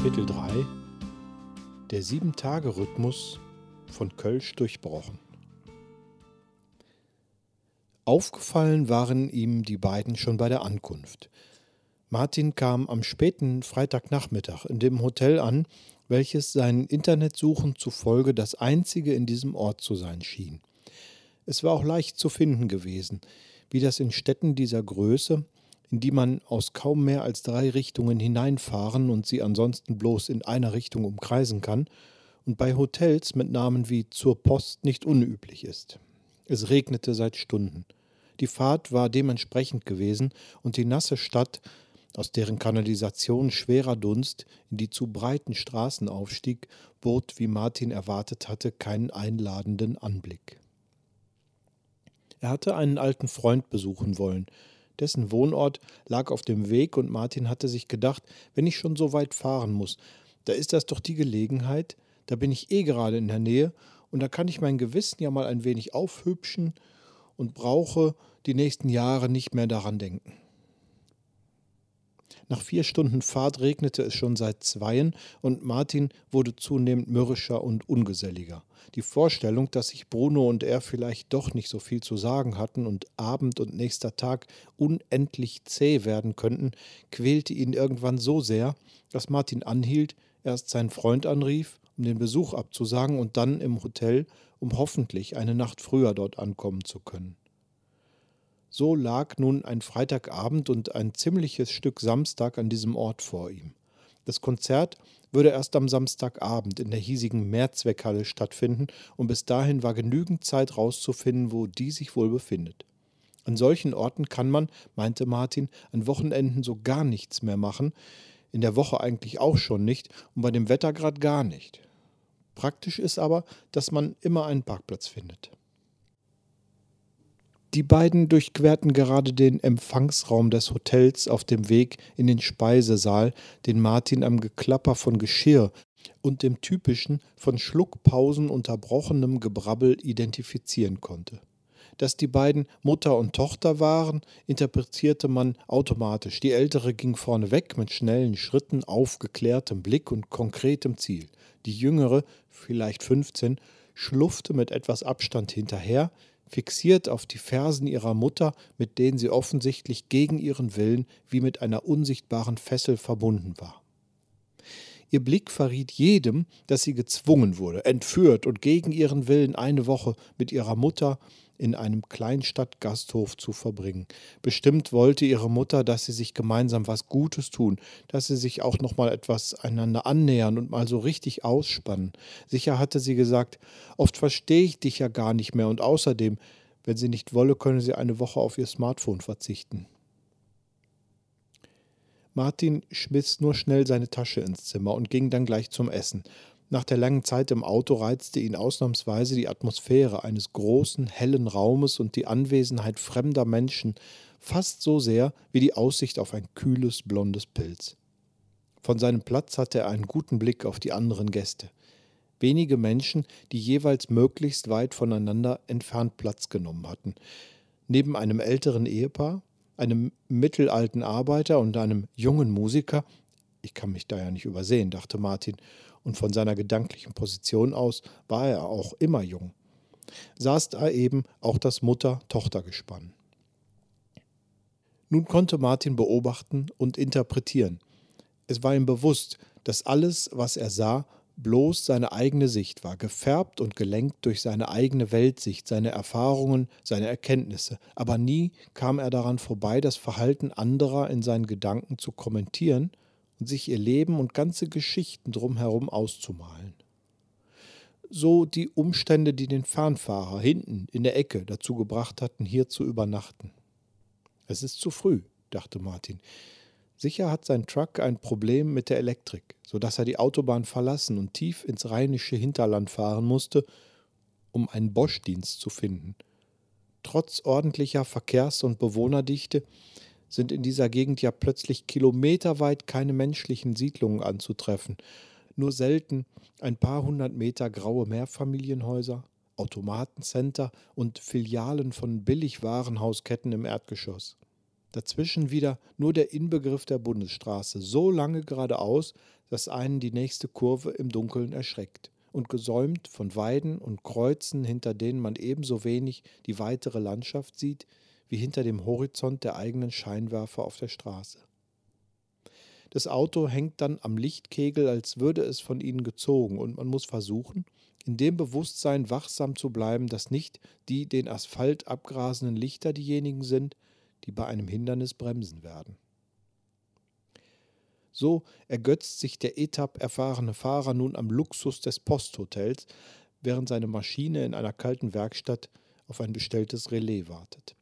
Kapitel 3 Der 7-Tage-Rhythmus von Kölsch durchbrochen. Aufgefallen waren ihm die beiden schon bei der Ankunft. Martin kam am späten Freitagnachmittag in dem Hotel an, welches seinen Internetsuchen zufolge das einzige in diesem Ort zu sein schien. Es war auch leicht zu finden gewesen, wie das in Städten dieser Größe, in die man aus kaum mehr als 3 Richtungen hineinfahren und sie ansonsten bloß in einer Richtung umkreisen kann, und bei Hotels mit Namen wie Zur Post nicht unüblich ist. Es regnete seit Stunden. Die Fahrt war dementsprechend gewesen und die nasse Stadt, aus deren Kanalisation schwerer Dunst in die zu breiten Straßen aufstieg, bot, wie Martin erwartet hatte, keinen einladenden Anblick. Er hatte einen alten Freund besuchen wollen. Dessen Wohnort lag auf dem Weg und Martin hatte sich gedacht, wenn ich schon so weit fahren muss, da ist das doch die Gelegenheit, da bin ich gerade in der Nähe und da kann ich mein Gewissen ja mal ein wenig aufhübschen und brauche die nächsten Jahre nicht mehr daran denken. Nach 4 Stunden Fahrt regnete es schon seit 2 und Martin wurde zunehmend mürrischer und ungeselliger. Die Vorstellung, dass sich Bruno und er vielleicht doch nicht so viel zu sagen hatten und Abend und nächster Tag unendlich zäh werden könnten, quälte ihn irgendwann so sehr, dass Martin anhielt, erst seinen Freund anrief, um den Besuch abzusagen und dann im Hotel, um hoffentlich eine Nacht früher dort ankommen zu können. So lag nun ein Freitagabend und ein ziemliches Stück Samstag an diesem Ort vor ihm. Das Konzert würde erst am Samstagabend in der hiesigen Mehrzweckhalle stattfinden und bis dahin war genügend Zeit rauszufinden, wo die sich wohl befindet. An solchen Orten kann man, meinte Martin, an Wochenenden so gar nichts mehr machen, in der Woche eigentlich auch schon nicht und bei dem Wetter grad gar nicht. Praktisch ist aber, dass man immer einen Parkplatz findet. Die beiden durchquerten gerade den Empfangsraum des Hotels auf dem Weg in den Speisesaal, den Martin am Geklapper von Geschirr und dem typischen, von Schluckpausen unterbrochenem Gebrabbel identifizieren konnte. Dass die beiden Mutter und Tochter waren, interpretierte man automatisch. Die Ältere ging vorneweg mit schnellen Schritten, aufgeklärtem Blick und konkretem Ziel. Die Jüngere, vielleicht 15, schlurfte mit etwas Abstand hinterher, fixiert auf die Fersen ihrer Mutter, mit denen sie offensichtlich gegen ihren Willen wie mit einer unsichtbaren Fessel verbunden war. Ihr Blick verriet jedem, dass sie gezwungen wurde, entführt und gegen ihren Willen eine Woche mit ihrer Mutter in einem Kleinstadtgasthof zu verbringen. Bestimmt wollte ihre Mutter, dass sie sich gemeinsam was Gutes tun, dass sie sich auch noch mal etwas einander annähern und mal so richtig ausspannen. Sicher hatte sie gesagt, oft verstehe ich dich ja gar nicht mehr und außerdem, wenn sie nicht wolle, könne sie eine Woche auf ihr Smartphone verzichten. Martin schmiss nur schnell seine Tasche ins Zimmer und ging dann gleich zum Essen. Nach der langen Zeit im Auto reizte ihn ausnahmsweise die Atmosphäre eines großen, hellen Raumes und die Anwesenheit fremder Menschen fast so sehr wie die Aussicht auf ein kühles, blondes Pilz. Von seinem Platz hatte er einen guten Blick auf die anderen Gäste. Wenige Menschen, die jeweils möglichst weit voneinander entfernt Platz genommen hatten. Neben einem älteren Ehepaar, einem mittelalten Arbeiter und einem jungen Musiker, ich kann mich da ja nicht übersehen, dachte Martin, und von seiner gedanklichen Position aus war er auch immer jung, saß da eben auch das Mutter-Tochter-Gespann. Nun konnte Martin beobachten und interpretieren. Es war ihm bewusst, dass alles, was er sah, bloß seine eigene Sicht war, gefärbt und gelenkt durch seine eigene Weltsicht, seine Erfahrungen, seine Erkenntnisse. Aber nie kam er daran vorbei, das Verhalten anderer in seinen Gedanken zu kommentieren und sich ihr Leben und ganze Geschichten drumherum auszumalen. So die Umstände, die den Fernfahrer hinten in der Ecke dazu gebracht hatten, hier zu übernachten. Es ist zu früh, dachte Martin. Sicher hat sein Truck ein Problem mit der Elektrik, sodass er die Autobahn verlassen und tief ins rheinische Hinterland fahren musste, um einen Bosch-Dienst zu finden. Trotz ordentlicher Verkehrs- und Bewohnerdichte sind in dieser Gegend ja plötzlich kilometerweit keine menschlichen Siedlungen anzutreffen. Nur selten ein paar 100 Meter graue Mehrfamilienhäuser, Automatencenter und Filialen von Billigwarenhausketten im Erdgeschoss. Dazwischen wieder nur der Inbegriff der Bundesstraße, so lange geradeaus, dass einen die nächste Kurve im Dunkeln erschreckt, und gesäumt von Weiden und Kreuzen, hinter denen man ebenso wenig die weitere Landschaft sieht, wie hinter dem Horizont der eigenen Scheinwerfer auf der Straße. Das Auto hängt dann am Lichtkegel, als würde es von ihnen gezogen, und man muss versuchen, in dem Bewusstsein wachsam zu bleiben, dass nicht die den Asphalt abgrasenden Lichter diejenigen sind, die bei einem Hindernis bremsen werden. So ergötzt sich der etapperfahrene Fahrer nun am Luxus des Posthotels, während seine Maschine in einer kalten Werkstatt auf ein bestelltes Relais wartet.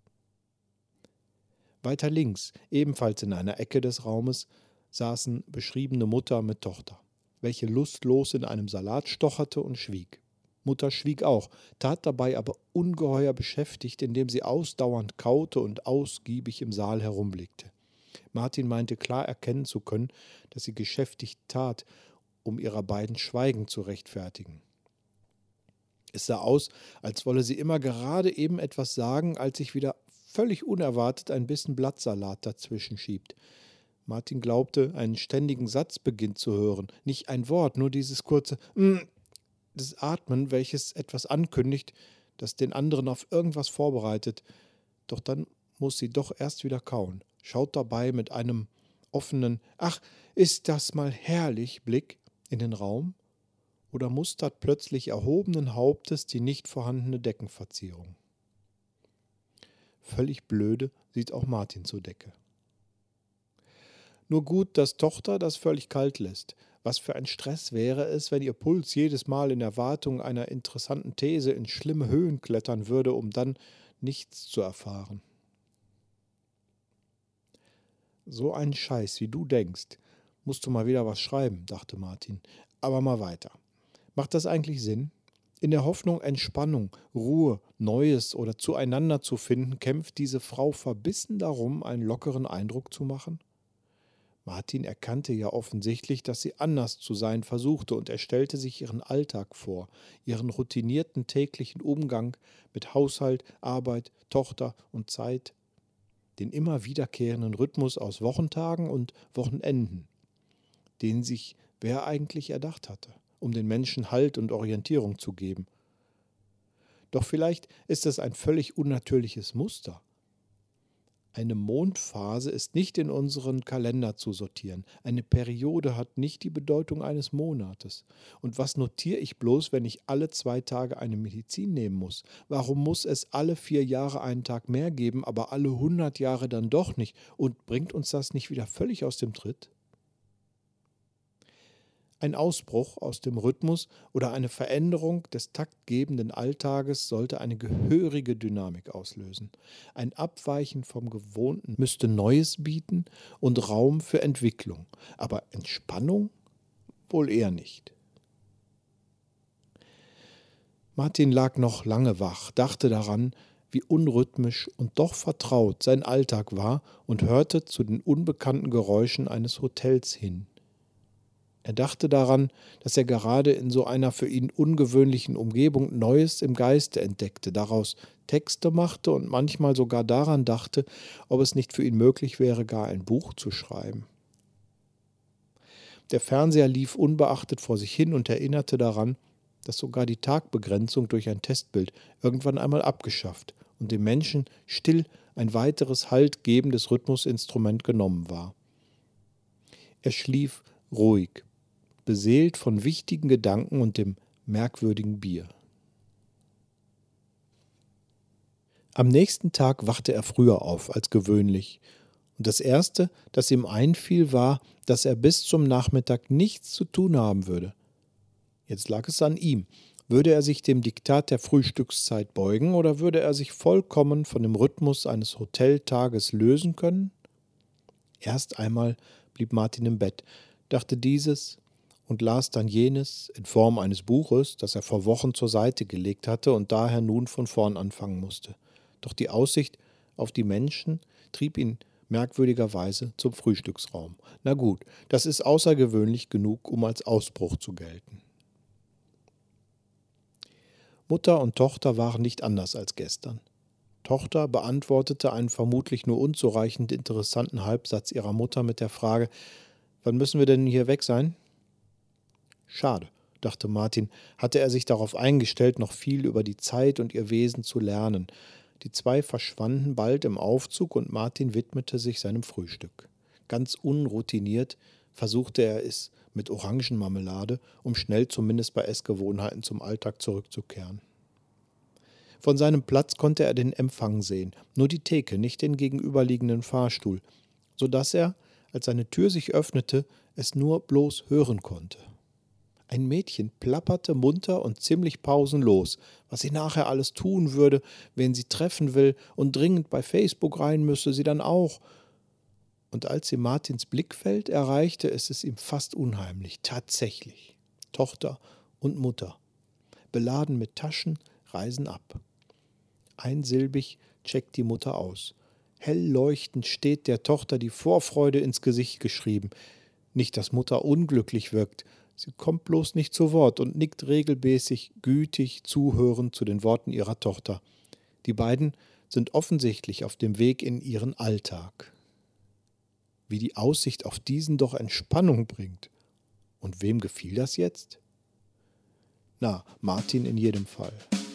Weiter links, ebenfalls in einer Ecke des Raumes, saßen beschriebene Mutter mit Tochter, welche lustlos in einem Salat stocherte und schwieg. Mutter schwieg auch, tat dabei aber ungeheuer beschäftigt, indem sie ausdauernd kaute und ausgiebig im Saal herumblickte. Martin meinte klar erkennen zu können, dass sie geschäftig tat, um ihrer beiden Schweigen zu rechtfertigen. Es sah aus, als wolle sie immer gerade eben etwas sagen, als sich wieder völlig unerwartet ein Bissen Blattsalat dazwischen schiebt. Martin glaubte, einen ständigen Satzbeginn zu hören, nicht ein Wort, nur dieses kurze das Atmen, welches etwas ankündigt, das den anderen auf irgendwas vorbereitet. Doch dann muss sie doch erst wieder kauen, schaut dabei mit einem offenen »Ach, ist das mal herrlich« Blick in den Raum oder mustert plötzlich erhobenen Hauptes die nicht vorhandene Deckenverzierung. Völlig blöde sieht auch Martin zur Decke. Nur gut, dass Tochter das völlig kalt lässt. Was für ein Stress wäre es, wenn ihr Puls jedes Mal in Erwartung einer interessanten These in schlimme Höhen klettern würde, um dann nichts zu erfahren. So einen Scheiß, wie du denkst, musst du mal wieder was schreiben, dachte Martin. Aber mal weiter. Macht das eigentlich Sinn? In der Hoffnung, Entspannung, Ruhe, Neues oder zueinander zu finden, kämpft diese Frau verbissen darum, einen lockeren Eindruck zu machen? Martin erkannte ja offensichtlich, dass sie anders zu sein versuchte, und er stellte sich ihren Alltag vor, ihren routinierten täglichen Umgang mit Haushalt, Arbeit, Tochter und Zeit, den immer wiederkehrenden Rhythmus aus Wochentagen und Wochenenden, den sich wer eigentlich erdacht hatte, um den Menschen Halt und Orientierung zu geben. Doch vielleicht ist es ein völlig unnatürliches Muster. Eine Mondphase ist nicht in unseren Kalender zu sortieren. Eine Periode hat nicht die Bedeutung eines Monates. Und was notiere ich bloß, wenn ich alle 2 Tage eine Medizin nehmen muss? Warum muss es alle 4 Jahre einen Tag mehr geben, aber alle 100 Jahre dann doch nicht? Und bringt uns das nicht wieder völlig aus dem Tritt? Ein Ausbruch aus dem Rhythmus oder eine Veränderung des taktgebenden Alltages sollte eine gehörige Dynamik auslösen. Ein Abweichen vom Gewohnten müsste Neues bieten und Raum für Entwicklung, aber Entspannung wohl eher nicht. Martin lag noch lange wach, dachte daran, wie unrhythmisch und doch vertraut sein Alltag war, und hörte zu den unbekannten Geräuschen eines Hotels hin. Er dachte daran, dass er gerade in so einer für ihn ungewöhnlichen Umgebung Neues im Geiste entdeckte, daraus Texte machte und manchmal sogar daran dachte, ob es nicht für ihn möglich wäre, gar ein Buch zu schreiben. Der Fernseher lief unbeachtet vor sich hin und erinnerte daran, dass sogar die Tagbegrenzung durch ein Testbild irgendwann einmal abgeschafft und dem Menschen still ein weiteres haltgebendes Rhythmusinstrument genommen war. Er schlief ruhig, beseelt von wichtigen Gedanken und dem merkwürdigen Bier. Am nächsten Tag wachte er früher auf als gewöhnlich, und das Erste, das ihm einfiel, war, dass er bis zum Nachmittag nichts zu tun haben würde. Jetzt lag es an ihm. Würde er sich dem Diktat der Frühstückszeit beugen, oder würde er sich vollkommen von dem Rhythmus eines Hoteltages lösen können? Erst einmal blieb Martin im Bett, dachte dieses und las dann jenes in Form eines Buches, das er vor Wochen zur Seite gelegt hatte und daher nun von vorn anfangen musste. Doch die Aussicht auf die Menschen trieb ihn merkwürdigerweise zum Frühstücksraum. Na gut, das ist außergewöhnlich genug, um als Ausbruch zu gelten. Mutter und Tochter waren nicht anders als gestern. Tochter beantwortete einen vermutlich nur unzureichend interessanten Halbsatz ihrer Mutter mit der Frage: »Wann müssen wir denn hier weg sein?« Schade, dachte Martin, hatte er sich darauf eingestellt, noch viel über die Zeit und ihr Wesen zu lernen. Die zwei verschwanden bald im Aufzug und Martin widmete sich seinem Frühstück. Ganz unroutiniert versuchte er es mit Orangenmarmelade, um schnell zumindest bei Essgewohnheiten zum Alltag zurückzukehren. Von seinem Platz konnte er den Empfang sehen, nur die Theke, nicht den gegenüberliegenden Fahrstuhl, so dass er, als seine Tür sich öffnete, es nur bloß hören konnte. Ein Mädchen plapperte munter und ziemlich pausenlos, was sie nachher alles tun würde, wen sie treffen will und dringend bei Facebook rein müsse, sie dann auch. Und als sie Martins Blickfeld erreichte, ist es ihm fast unheimlich. Tatsächlich. Tochter und Mutter, beladen mit Taschen, reisen ab. Einsilbig checkt die Mutter aus. Hell leuchtend steht der Tochter die Vorfreude ins Gesicht geschrieben. Nicht, dass Mutter unglücklich wirkt. Sie kommt bloß nicht zu Wort und nickt regelmäßig, gütig, zuhörend zu den Worten ihrer Tochter. Die beiden sind offensichtlich auf dem Weg in ihren Alltag. Wie die Aussicht auf diesen doch Entspannung bringt. Und wem gefiel das jetzt? Na, Martin in jedem Fall.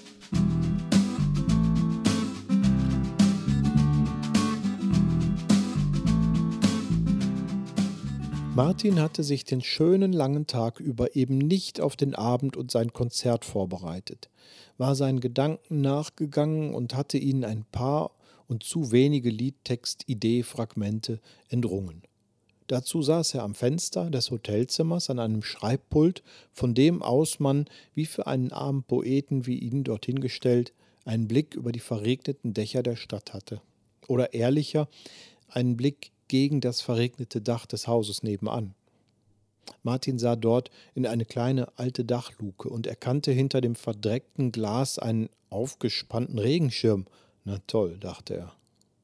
Martin hatte sich den schönen langen Tag über eben nicht auf den Abend und sein Konzert vorbereitet, war seinen Gedanken nachgegangen und hatte ihnen ein paar und zu wenige Liedtext-Idee-Fragmente entrungen. Dazu saß er am Fenster des Hotelzimmers an einem Schreibpult, von dem aus man, wie für einen armen Poeten wie ihn dorthin gestellt, einen Blick über die verregneten Dächer der Stadt hatte. Oder ehrlicher, einen Blick gegen das verregnete Dach des Hauses nebenan. Martin sah dort in eine kleine alte Dachluke und erkannte hinter dem verdreckten Glas einen aufgespannten Regenschirm. Na toll, dachte er.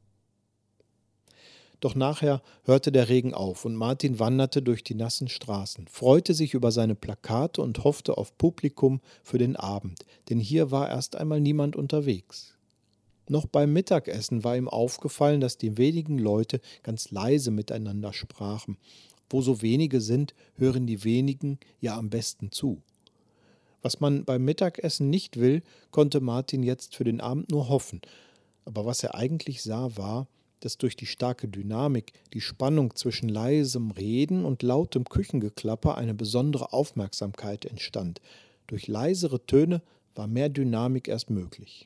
Doch nachher hörte der Regen auf und Martin wanderte durch die nassen Straßen, freute sich über seine Plakate und hoffte auf Publikum für den Abend, denn hier war erst einmal niemand unterwegs. Noch beim Mittagessen war ihm aufgefallen, dass die wenigen Leute ganz leise miteinander sprachen. Wo so wenige sind, hören die wenigen ja am besten zu. Was man beim Mittagessen nicht will, konnte Martin jetzt für den Abend nur hoffen. Aber was er eigentlich sah, war, dass durch die starke Dynamik, die Spannung zwischen leisem Reden und lautem Küchengeklapper eine besondere Aufmerksamkeit entstand. Durch leisere Töne war mehr Dynamik erst möglich.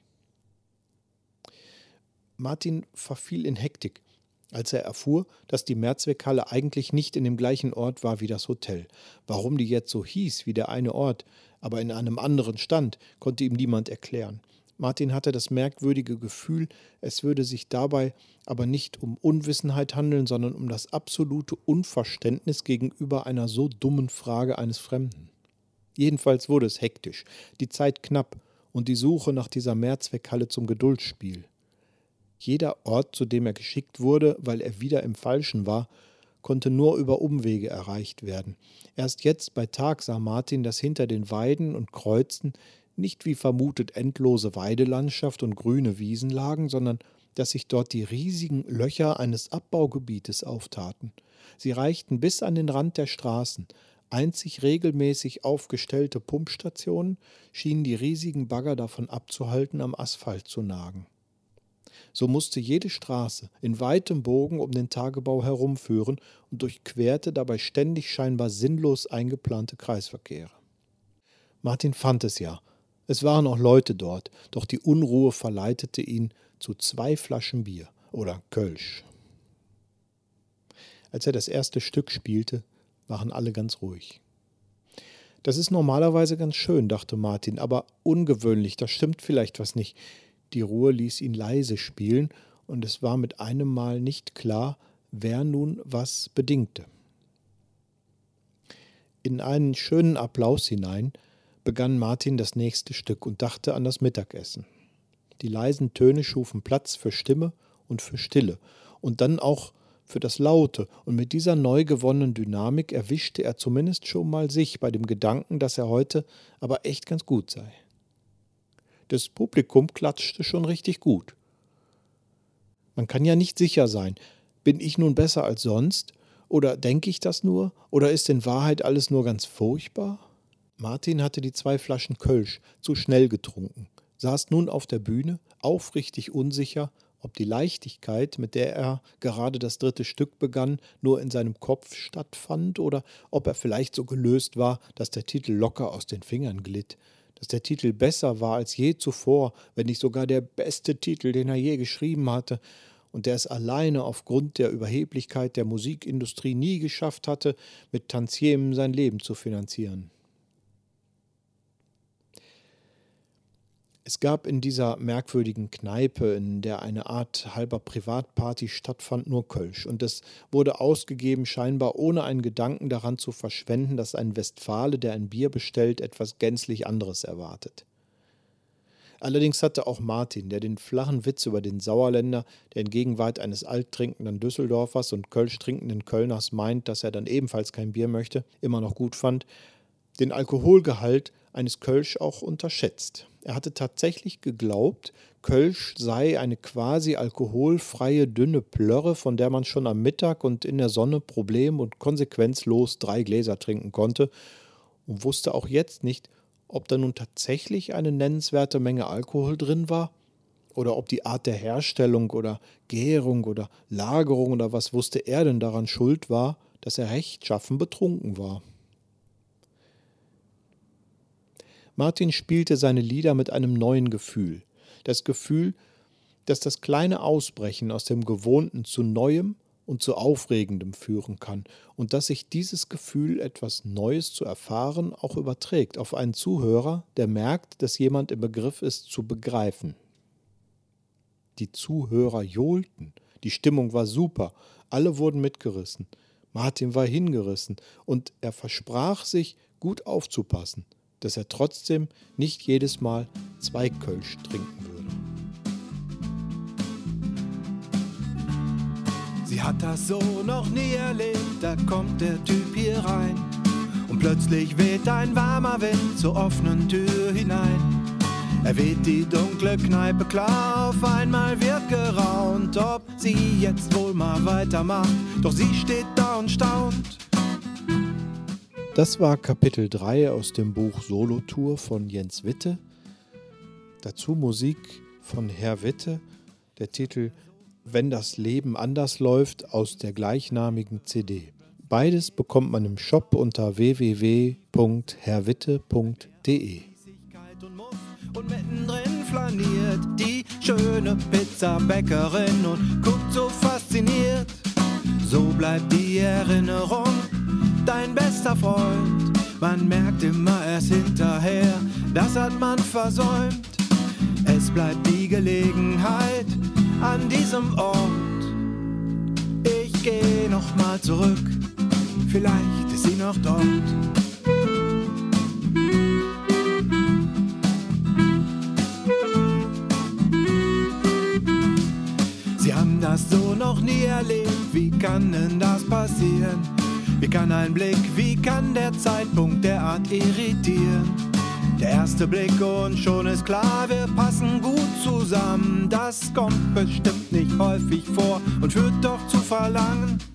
Martin verfiel in Hektik, als er erfuhr, dass die Mehrzweckhalle eigentlich nicht in dem gleichen Ort war wie das Hotel. Warum die jetzt so hieß wie der eine Ort, aber in einem anderen stand, konnte ihm niemand erklären. Martin hatte das merkwürdige Gefühl, es würde sich dabei aber nicht um Unwissenheit handeln, sondern um das absolute Unverständnis gegenüber einer so dummen Frage eines Fremden. Jedenfalls wurde es hektisch, die Zeit knapp und die Suche nach dieser Mehrzweckhalle zum Geduldsspiel. Jeder Ort, zu dem er geschickt wurde, weil er wieder im Falschen war, konnte nur über Umwege erreicht werden. Erst jetzt bei Tag sah Martin, dass hinter den Weiden und Kreuzen nicht wie vermutet endlose Weidelandschaft und grüne Wiesen lagen, sondern dass sich dort die riesigen Löcher eines Abbaugebietes auftaten. Sie reichten bis an den Rand der Straßen. Einzig regelmäßig aufgestellte Pumpstationen schienen die riesigen Bagger davon abzuhalten, am Asphalt zu nagen. So musste jede Straße in weitem Bogen um den Tagebau herumführen und durchquerte dabei ständig scheinbar sinnlos eingeplante Kreisverkehre. Martin fand es ja. Es waren auch Leute dort, doch die Unruhe verleitete ihn zu 2 Flaschen Bier oder Kölsch. Als er das erste Stück spielte, waren alle ganz ruhig. Das ist normalerweise ganz schön, dachte Martin, aber ungewöhnlich, da stimmt vielleicht was nicht. Die Ruhe ließ ihn leise spielen, und es war mit einem Mal nicht klar, wer nun was bedingte. In einen schönen Applaus hinein begann Martin das nächste Stück und dachte an das Mittagessen. Die leisen Töne schufen Platz für Stimme und für Stille und dann auch für das Laute, und mit dieser neu gewonnenen Dynamik erwischte er zumindest schon mal sich bei dem Gedanken, dass er heute aber echt ganz gut sei. Das Publikum klatschte schon richtig gut. Man kann ja nicht sicher sein. Bin ich nun besser als sonst? Oder denke ich das nur? Oder ist in Wahrheit alles nur ganz furchtbar? Martin hatte die 2 Flaschen Kölsch zu schnell getrunken, saß nun auf der Bühne, aufrichtig unsicher, ob die Leichtigkeit, mit der er gerade das 3. Stück begann, nur in seinem Kopf stattfand oder ob er vielleicht so gelöst war, dass der Titel locker aus den Fingern glitt, dass der Titel besser war als je zuvor, wenn nicht sogar der beste Titel, den er je geschrieben hatte, und der es alleine aufgrund der Überheblichkeit der Musikindustrie nie geschafft hatte, mit Tantiemen sein Leben zu finanzieren. Es gab in dieser merkwürdigen Kneipe, in der eine Art halber Privatparty stattfand, nur Kölsch, und es wurde ausgegeben, scheinbar ohne einen Gedanken daran zu verschwenden, dass ein Westfale, der ein Bier bestellt, etwas gänzlich anderes erwartet. Allerdings hatte auch Martin, der den flachen Witz über den Sauerländer, der in Gegenwart eines alttrinkenden Düsseldorfers und Kölsch trinkenden Kölners meint, dass er dann ebenfalls kein Bier möchte, immer noch gut fand, den Alkoholgehalt eines Kölsch auch unterschätzt. Er hatte tatsächlich geglaubt, Kölsch sei eine quasi alkoholfreie dünne Plörre, von der man schon am Mittag und in der Sonne problem- und konsequenzlos 3 Gläser trinken konnte, und wusste auch jetzt nicht, ob da nun tatsächlich eine nennenswerte Menge Alkohol drin war oder ob die Art der Herstellung oder Gärung oder Lagerung oder was wusste er denn daran schuld war, dass er rechtschaffen betrunken war. Martin spielte seine Lieder mit einem neuen Gefühl. Das Gefühl, dass das kleine Ausbrechen aus dem Gewohnten zu Neuem und zu Aufregendem führen kann und dass sich dieses Gefühl, etwas Neues zu erfahren, auch überträgt auf einen Zuhörer, der merkt, dass jemand im Begriff ist, zu begreifen. Die Zuhörer johlten, die Stimmung war super, alle wurden mitgerissen. Martin war hingerissen und er versprach sich, gut aufzupassen, dass er trotzdem nicht jedes Mal 2 Kölsch trinken würde. Sie hat das so noch nie erlebt, da kommt der Typ hier rein und plötzlich weht ein warmer Wind zur offenen Tür hinein. Er weht die dunkle Kneipe klar, auf einmal wird geraunt, ob sie jetzt wohl mal weitermacht, doch sie steht da und staunt. Das war Kapitel 3 aus dem Buch Solotour von Jens Witte. Dazu Musik von Herr Witte, der Titel Wenn das Leben anders läuft aus der gleichnamigen CD. Beides bekommt man im Shop unter www.herrwitte.de. Und mittendrin flaniert die schöne Pizzabäckerin und guckt so fasziniert. So bleibt die Erinnerung dein bester Freund. Man merkt immer erst hinterher, das hat man versäumt. Es bleibt die Gelegenheit an diesem Ort. Ich geh noch mal zurück, vielleicht ist sie noch dort. Sie haben das so noch nie erlebt, wie kann denn das passieren? Wie kann ein Blick, wie kann der Zeitpunkt derart irritieren? Der erste Blick und schon ist klar, wir passen gut zusammen. Das kommt bestimmt nicht häufig vor und führt doch zu Verlangen.